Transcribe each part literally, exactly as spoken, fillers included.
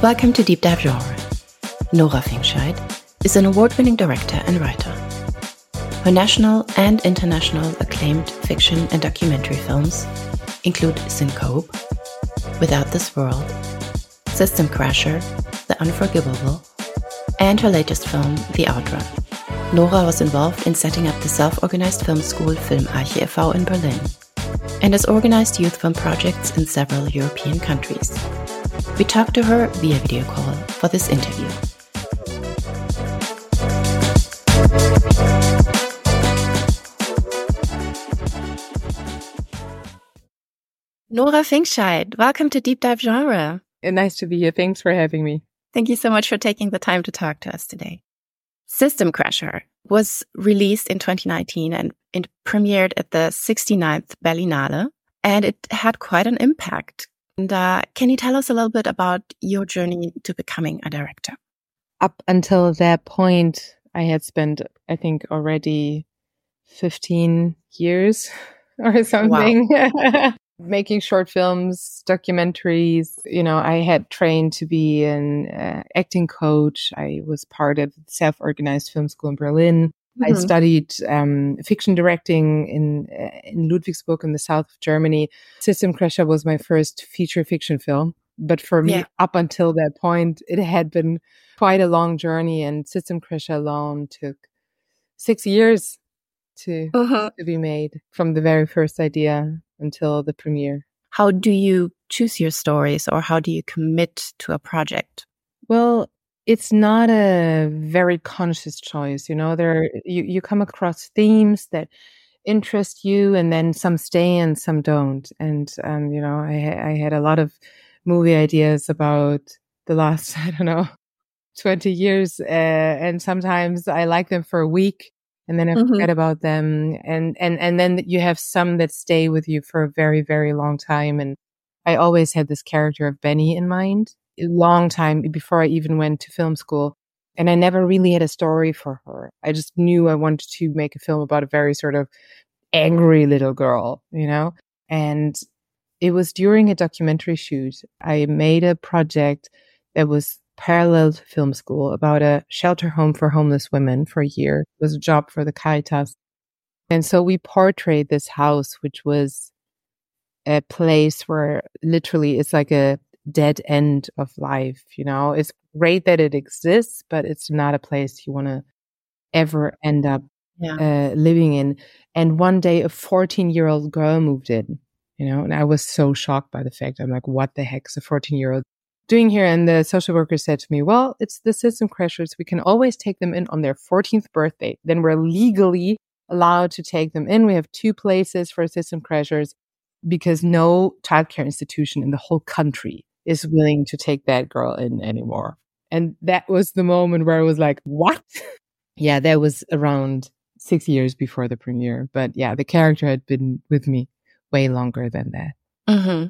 Welcome to Deep Dive Genre. Nora Fingscheid is an award-winning director and writer. Her national and international acclaimed fiction and documentary films include Syncope, Without This World, System Crasher, The Unforgivable, and her latest film, The Outrun. Nora was involved in setting up the self-organized film school Filmarche e V in Berlin and has organized youth film projects in several European countries. We talked to her via video call for this interview. Nora Fingscheid, welcome to Deep Dive Genre. Nice to be here. Thanks for having me. Thank you so much for taking the time to talk to us today. System Crasher was released in twenty nineteen and it premiered at the sixty-ninth Berlinale, and it had quite an impact. And uh, can you tell us a little bit about your journey to becoming a director? Up until that point, I had spent, I think, already fifteen years or something. Wow. Making short films, documentaries. You know, I had trained to be an uh, acting coach. I was part of the self-organized film school in Berlin. Mm-hmm. I studied um, fiction directing in uh, in Ludwigsburg in the south of Germany. System Crasher was my first feature fiction film. But for me, yeah. up until that point, it had been quite a long journey. And System Crasher alone took six years to, uh-huh. to be made from the very first idea until the premiere. How do you choose your stories, or how do you commit to a project? Well, it's not a very conscious choice. You know, there you, you come across themes that interest you, and then some stay and some don't. And, um, you know, I, I had a lot of movie ideas about the last, I don't know, twenty years. Uh, and sometimes I like them for a week, and then I mm-hmm. forget about them. And, and, and then you have some that stay with you for a very, very long time. And I always had this character of Benny in mind, a long time before I even went to film school. And I never really had a story for her. I just knew I wanted to make a film about a very sort of angry little girl, you know? And it was during a documentary shoot. I made a project that was parallel to film school about a shelter home for homeless women for a year. It was a job for the Caritas. And so we portrayed this house, which was a place where literally it's like a dead end of life. You know, it's great that it exists, but it's not a place you want to ever end up yeah. uh, living in. And one day a fourteen year old girl moved in, you know, and I was so shocked by the fact. I'm like, what the heck is a fourteen year old doing here? And the social worker said to me, well, it's the System Crashers. We can always take them in on their fourteenth birthday. Then we're legally allowed to take them in. We have two places for System Crashers because no childcare institution in the whole country is willing to take that girl in anymore. And that was the moment where I was like, what? Yeah, that was around six years before the premiere. But yeah, the character had been with me way longer than that. Mm-hmm.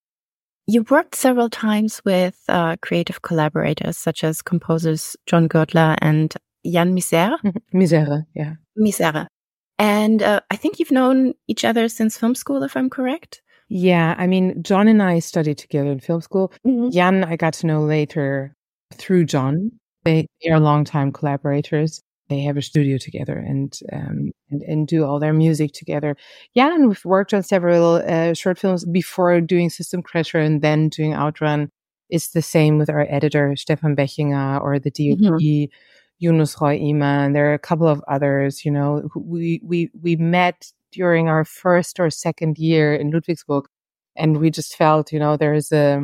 You worked several times with uh, creative collaborators such as composers John Girdler and Yann Misère. Misère, yeah. Misère. And uh, I think you've known each other since film school, if I'm correct? Yeah, I mean, John and I studied together in film school. Mm-hmm. Yann, I got to know later through John. They are longtime collaborators. They have a studio together and um, and, and do all their music together. Yeah, and we've worked on several uh, short films before doing System Crasher and then doing Outrun. It's the same with our editor, Stefan Bechinger, or the D O P, mm-hmm. Yunus Roy Iman. There are a couple of others, you know. We, we, we met during our first or second year in Ludwigsburg, and we just felt, you know, there's a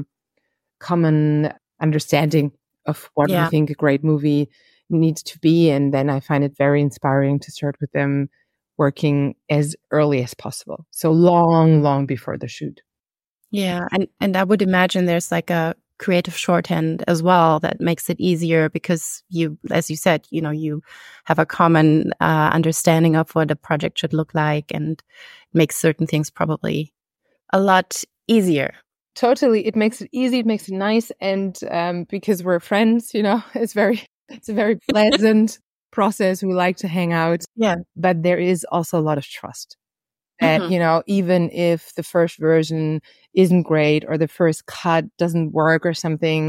common understanding of what yeah. we think a great movie needs to be. And then I find it very inspiring to start with them working as early as possible. So long, long before the shoot. Yeah. And, and I would imagine there's like a creative shorthand as well that makes it easier because you, as you said, you know, you have a common uh, understanding of what a project should look like, and makes certain things probably a lot easier. Totally. It makes it easy. It makes it nice. And um, because we're friends, you know, it's very, it's a very pleasant process. We like to hang out. Yeah. But there is also a lot of trust. That, mm-hmm. you know, even if the first version isn't great or the first cut doesn't work or something,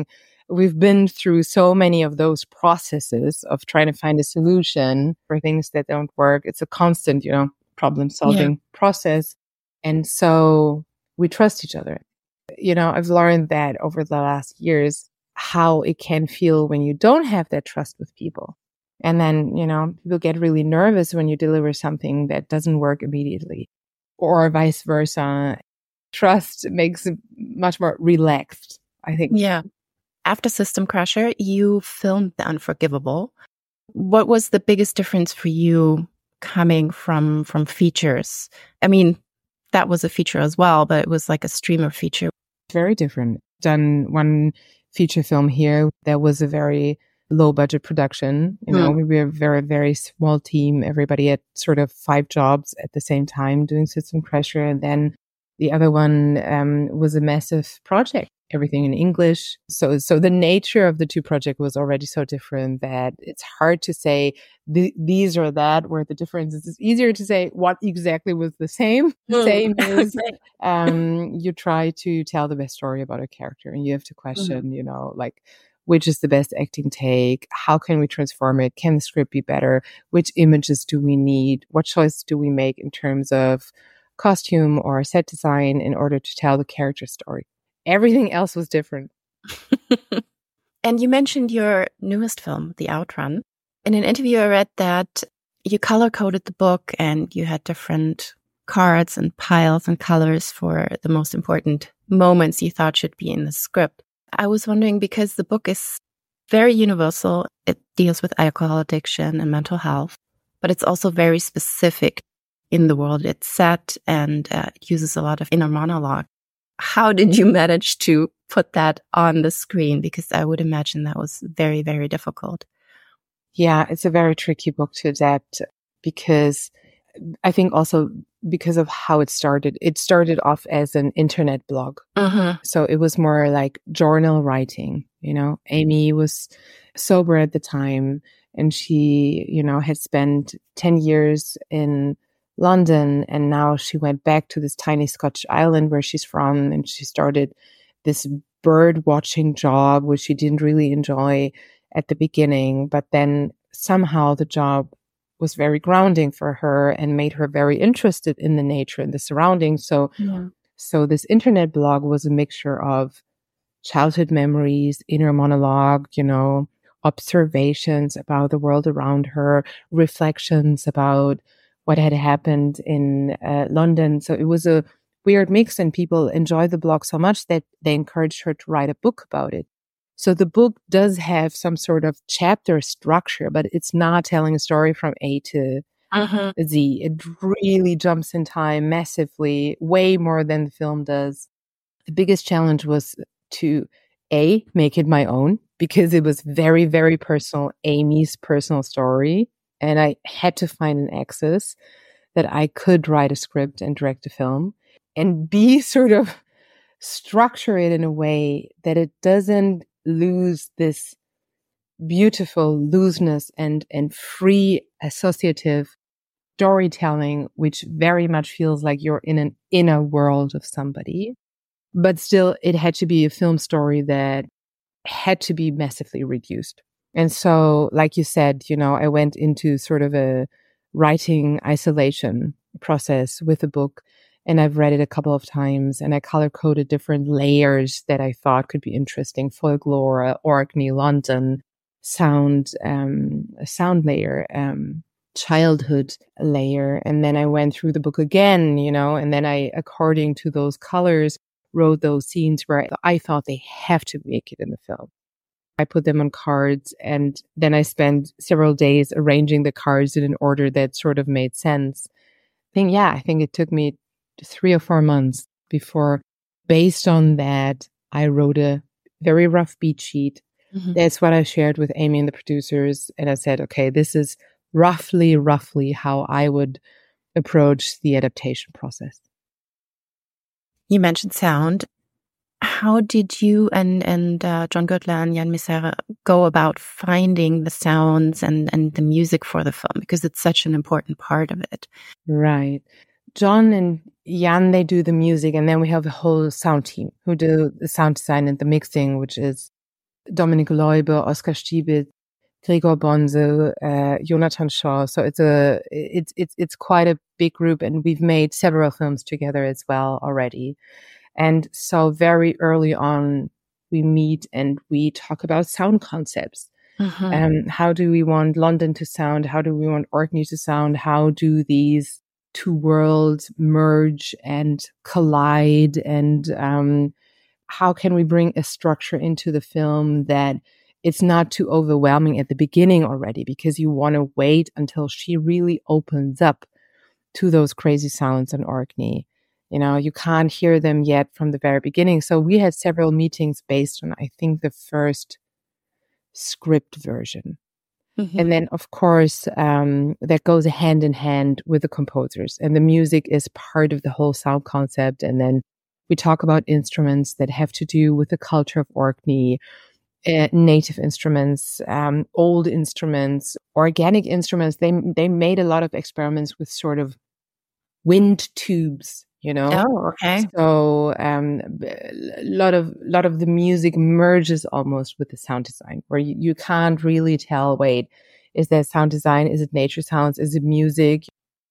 we've been through so many of those processes of trying to find a solution for things that don't work. It's a constant, you know, problem solving yeah. process. And so we trust each other. You know, I've learned that over the last years, how it can feel when you don't have that trust with people. And then, you know, people get really nervous when you deliver something that doesn't work immediately, or vice versa. Trust makes it much more relaxed, I think. Yeah. After System Crusher, you filmed The Unforgivable. What was the biggest difference for you coming from from features? I mean, that was a feature as well, but it was like a streamer feature. Very different. Done one feature film here that was a very low budget production. You know, mm. we were a very, very small team. Everybody had sort of five jobs at the same time doing System Crusher. And then the other one um, was a massive project, everything in English. So, so the nature of the two projects was already so different that it's hard to say th- these or that were the differences. It's easier to say what exactly was the same. Mm. Same is um, you try to tell the best story about a character, and you have to question, mm. you know, like, which is the best acting take? How can we transform it? Can the script be better? Which images do we need? What choice do we make in terms of costume or set design in order to tell the character story? Everything else was different. And you mentioned your newest film, The Outrun. In an interview, I read that you color-coded the book and you had different cards and piles and colors for the most important moments you thought should be in the script. I was wondering, because the book is very universal, it deals with alcohol addiction and mental health, but it's also very specific in the world it's set, and uh, it uses a lot of inner monologue. How did you manage to put that on the screen? Because I would imagine that was very, very difficult. Yeah, it's a very tricky book to adapt, because I think also because of how it started. It started off as an internet blog. Uh-huh. So it was more like journal writing, you know. Amy was sober at the time, and she, you know, had spent ten years in London, and now she went back to this tiny Scottish island where she's from, and she started this bird watching job, which she didn't really enjoy at the beginning, but then somehow the job was very grounding for her and made her very interested in the nature and the surroundings. So, yeah. so this internet blog was a mixture of childhood memories, inner monologue, you know, observations about the world around her, reflections about what had happened in uh, London. So it was a weird mix, and people enjoyed the blog so much that they encouraged her to write a book about it. So the book does have some sort of chapter structure, but it's not telling a story from A to uh-huh. Z. It really jumps in time massively, way more than the film does. The biggest challenge was to A, make it my own, because it was very, very personal, Amy's personal story. And I had to find an access that I could write a script and direct a film. And B, sort of structure it in a way that it doesn't lose this beautiful looseness and, and free associative storytelling, which very much feels like you're in an inner world of somebody. But still, it had to be a film story that had to be massively reduced. And so, like you said, you know, I went into sort of a writing isolation process with the book. And I've read it a couple of times, and I color-coded different layers that I thought could be interesting. Folklore, Orkney, London, sound, um, a sound layer, um, childhood layer. And then I went through the book again, you know, and then I, according to those colors, wrote those scenes where I thought they have to make it in the film. I put them on cards, and then I spent several days arranging the cards in an order that sort of made sense. I think, yeah, I think it took me three or four months before, based on that, I wrote a very rough beat sheet. Mm-hmm. That's what I shared with Amy and the producers. And I said, okay, this is roughly, roughly how I would approach the adaptation process. You mentioned sound. How did you and, and uh, John Göttler and Jan Mieseire go about finding the sounds and, and the music for the film? Because it's such an important part of it. Right. John and Jan, they do the music, and then we have a whole sound team who do the sound design and the mixing, which is Dominik Leube, Oskar Stiebitz, Gregor Bonzel, uh, Jonathan Shaw. So it's a it's it's it's quite a big group, and we've made several films together as well already. And so very early on, we meet and we talk about sound concepts. Mm-hmm. Um, how do we want London to sound? How do we want Orkney to sound? How do these two worlds merge and collide? And um, how can we bring a structure into the film that it's not too overwhelming at the beginning already, because you want to wait until she really opens up to those crazy sounds in Orkney. You know, you can't hear them yet from the very beginning. So we had several meetings based on, I think, the first script version. Mm-hmm. And then, of course, um, that goes hand in hand with the composers. And the music is part of the whole sound concept. And then we talk about instruments that have to do with the culture of Orkney, uh, native instruments, um, old instruments, organic instruments. They they made a lot of experiments with sort of wind tubes, you know. Oh, okay. So um, a lot of lot of the music merges almost with the sound design, where you, you can't really tell. Wait, is that sound design? Is it nature sounds? Is it music?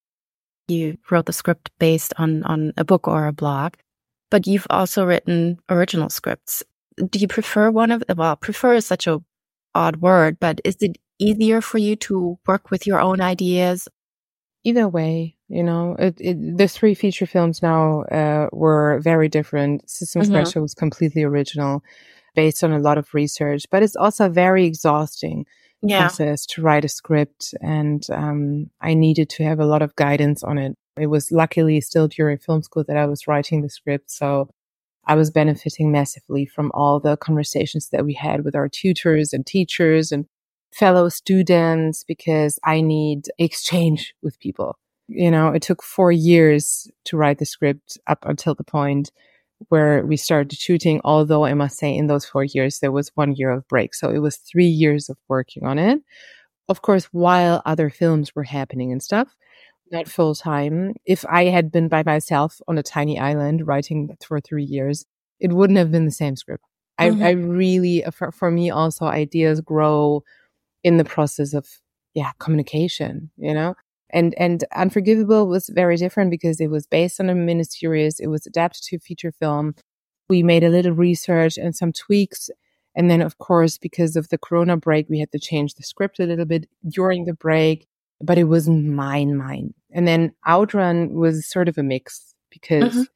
You wrote the script based on on a book or a blog, but you've also written original scripts. Do you prefer one of well, prefer is such a odd word, but is it easier for you to work with your own ideas? Either way, you know, it, it, the three feature films now uh, were very different. Systems mm-hmm. Crasher was completely original, based on a lot of research, but it's also a very exhausting yeah. process to write a script. And um, I needed to have a lot of guidance on it. It was luckily still during film school that I was writing the script. So I was benefiting massively from all the conversations that we had with our tutors and teachers and fellow students, because I need exchange with people. You know, it took four years to write the script up until the point where we started shooting. Although I must say in those four years, there was one year of break. So it was three years of working on it. Of course, while other films were happening and stuff, not full time. If I had been by myself on a tiny island writing for three years, it wouldn't have been the same script. Mm-hmm. I, I really, for, for me also, ideas grow in the process of, yeah, communication, you know? And, and Unforgivable was very different because it was based on a miniseries. It was adapted to a feature film. We made a little research and some tweaks. And then, of course, because of the Corona break, we had to change the script a little bit during the break, but it wasn't mine, mine. And then Outrun was sort of a mix because mm-hmm.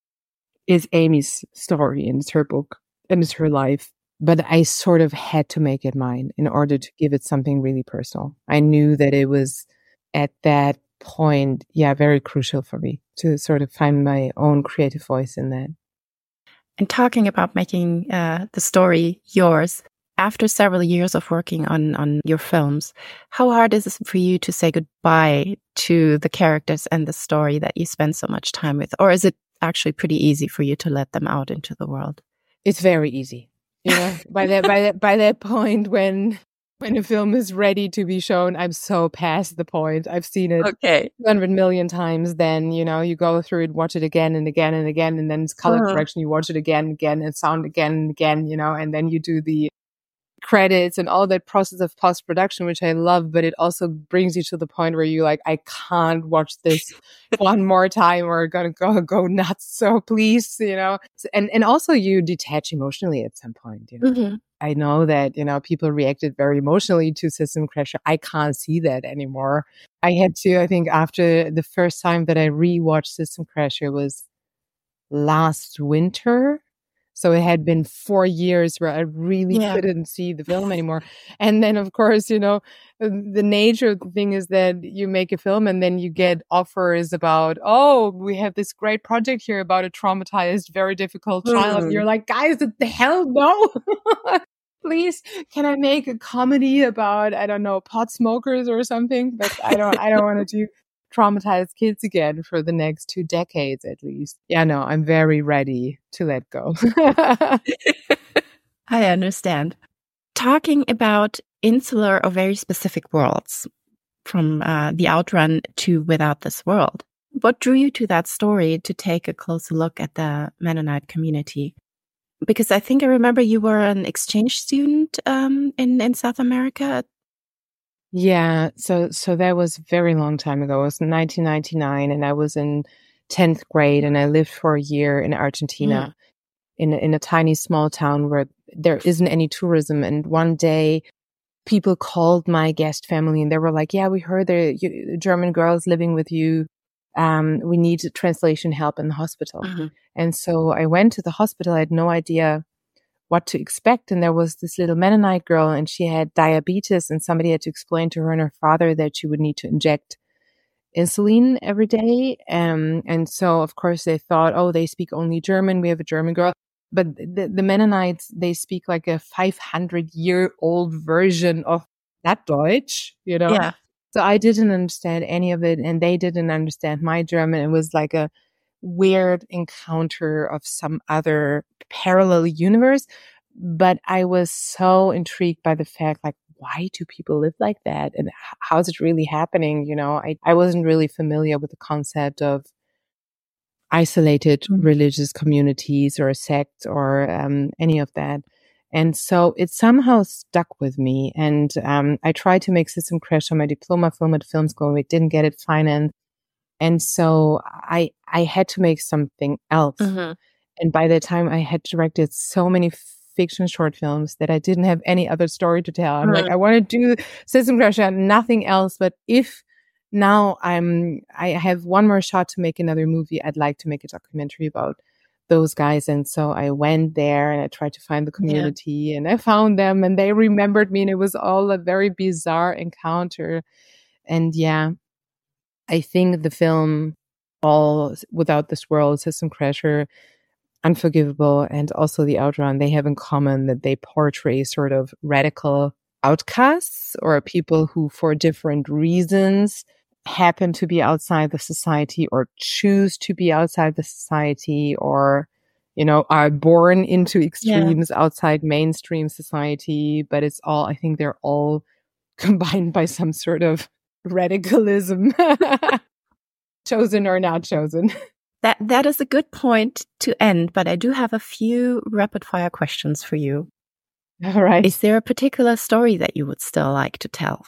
it's Amy's story and it's her book and it's her life. But I sort of had to make it mine in order to give it something really personal. I knew that it was at that point, yeah, very crucial for me to sort of find my own creative voice in that. And talking about making uh, the story yours, after several years of working on, on your films, how hard is it for you to say goodbye to the characters and the story that you spend so much time with? Or is it actually pretty easy for you to let them out into the world? It's very easy. You know, by that by that by that point when when a film is ready to be shown, I'm so past the point. I've seen it okay. two hundred million times. Then, you know, you go through it, watch it again and again and again, and then it's color uh-huh. correction. You watch it again and again and sound again and again, you know, and then you do the credits and all that process of post-production, which I love, but it also brings you to the point where you're like, I can't watch this one more time or gonna go go nuts. So please, you know, and and also you detach emotionally at some point. You know? Mm-hmm. I know that, you know, people reacted very emotionally to System Crasher. I can't see that anymore. I had to, I think after the first time that I rewatched System Crasher was last winter. So it had been four years where I really yeah. couldn't see the film anymore. And then, of course, you know, the nature of the thing is that you make a film and then you get offers about, oh, we have this great project here about a traumatized, very difficult child. Mm. And you're like, guys, what the hell? No. Please, can I make a comedy about, I don't know, pot smokers or something? But I don't, I don't want to do traumatized kids again for the next two decades at least. Yeah, no, I'm very ready to let go. I understand. Talking about insular or very specific worlds, from uh, the Outrun to Without This World, what drew you to that story to take a closer look at the Mennonite community? Because I think I remember you were an exchange student um, in, in South America. Yeah, so so that was a very long time ago. It was nineteen ninety-nine, and I was in tenth grade, and I lived for a year in Argentina, Mm. in a, in a tiny small town where there isn't any tourism. And one day, people called my guest family, and they were like, "Yeah, we heard the you, German girls living with you. Um, we need translation help in the hospital." Mm-hmm. And so I went to the hospital. I had no idea what to expect. And there was this little Mennonite girl, and she had diabetes, and somebody had to explain to her and her father that she would need to inject insulin every day. Um, and so, of course, they thought, oh, they speak only German. We have a German girl. But the, the Mennonites, they speak like a five hundred year old version of that Deutsch, you know? Yeah. So I didn't understand any of it, and they didn't understand my German. It was like a weird encounter of some other parallel universe. But I was so intrigued by the fact, like, why do people live like that? And how is it really happening? You know, I, I wasn't really familiar with the concept of isolated Mm. religious communities or sects or um, any of that. And so it somehow stuck with me. And um, I tried to make System Crash on my diploma film at film school. We didn't get it financed. And so I I had to make something else. Mm-hmm. And by the time I had directed so many fiction short films that I didn't have any other story to tell. I'm Mm. like, I want to do System Crash and nothing else. But if now I'm I have one more shot to make another movie, I'd like to make a documentary about those guys. And so I went there and I tried to find the community, yeah. And I found them, and they remembered me, and it was all a very bizarre encounter. And yeah, I think the film All Without This World, System Crasher, Unforgivable, and also The Outrun, they have in common that they portray sort of radical outcasts or people who, for different reasons, happen to be outside the society or choose to be outside the society, or, you know, are born into extremes, yeah. outside mainstream society. But it's all, I think they're all combined by some sort of radicalism, chosen or not chosen. That that is a good point to end, but I do have a few rapid fire questions for you. All right. Is there a particular story that you would still like to tell?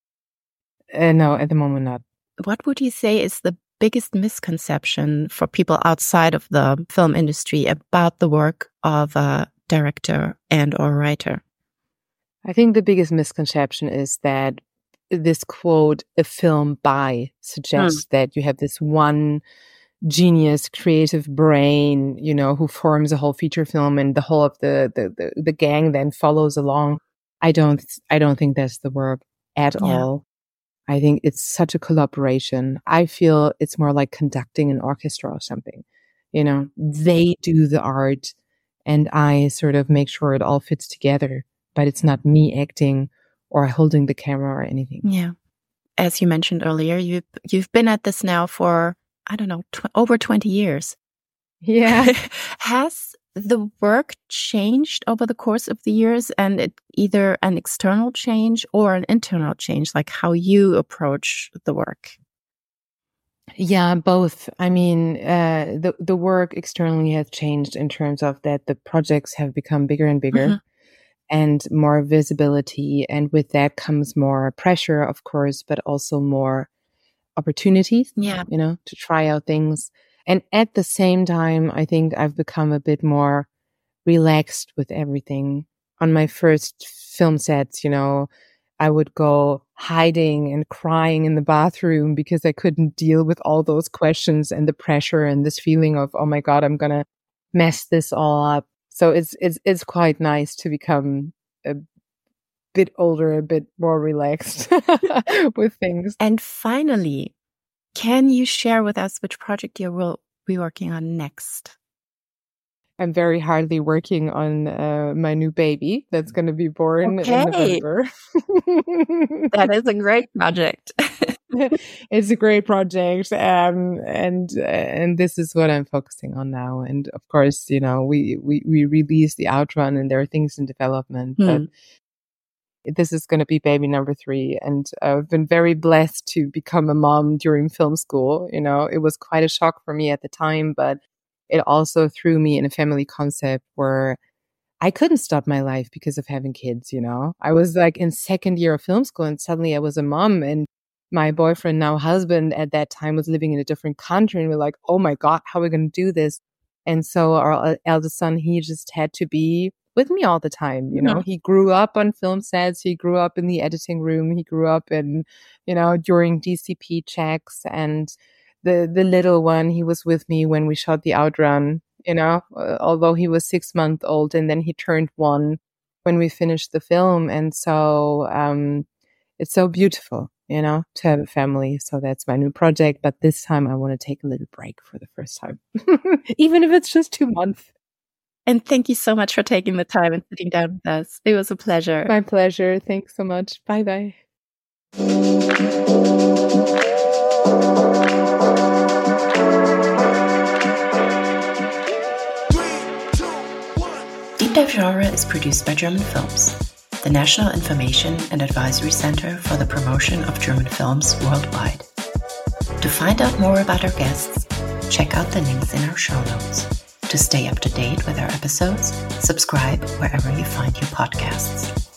Uh, no, at the moment not. What would you say is the biggest misconception for people outside of the film industry about the work of a director and or writer? I think the biggest misconception is that this quote, a film by, suggests hmm. that you have this one genius, creative brain, you know, who forms a whole feature film, and the whole of the the the, the gang then follows along. I don't I don't think that's the work at yeah. all. I think it's such a collaboration. I feel it's more like conducting an orchestra or something. You know, they do the art, and I sort of make sure it all fits together. But it's not me acting or holding the camera or anything. Yeah, as you mentioned earlier, you've you've been at this now for, I don't know, tw- over twenty years. Yeah. Has the work changed over the course of the years, and it either an external change or an internal change, like how you approach the work? Yeah, both. I mean, uh, the, the work externally has changed in terms of that the projects have become bigger and bigger. Mm-hmm. And more visibility. And with that comes more pressure, of course, but also more opportunities, yeah. you know, to try out things. And at the same time, I think I've become a bit more relaxed with everything. On my first film sets, you know, I would go hiding and crying in the bathroom because I couldn't deal with all those questions and the pressure and this feeling of, oh my God, I'm going to mess this all up. So it's it's it's quite nice to become a bit older, a bit more relaxed with things. And finally, can you share with us which project you will be working on next? I'm very hardly working on uh, my new baby that's going to be born okay. in November. That is a great project. It's a great project, um, and uh, and this is what I'm focusing on now. And of course, you know, we we we released the Outrun, and there are things in development, hmm. but this is going to be baby number three. And I've been very blessed to become a mom during film school. You know, it was quite a shock for me at the time, but it also threw me in a family concept where I couldn't stop my life because of having kids, you know. I was like in second year of film school and suddenly I was a mom, and my boyfriend, now husband, at that time was living in a different country, and we're like, oh my God, how are we going to do this? And so our eldest son, he just had to be with me all the time. You know, Mhm. he grew up on film sets. He grew up in the editing room. He grew up in, you know, during D C P checks. And the, the little one, he was with me when we shot the Outrun, you know, uh, although he was six months old, and then he turned one when we finished the film. And so, um, it's so beautiful, you know, to have a family. So that's my new project. But this time I want to take a little break for the first time, even if it's just two months. And thank you so much for taking the time and sitting down with us. It was a pleasure. My pleasure. Thanks so much. Bye bye. Deep Dive Genre is produced by German Films, the National Information and Advisory Center for the Promotion of German Films worldwide. To find out more about our guests, check out the links in our show notes. To stay up to date with our episodes, subscribe wherever you find your podcasts.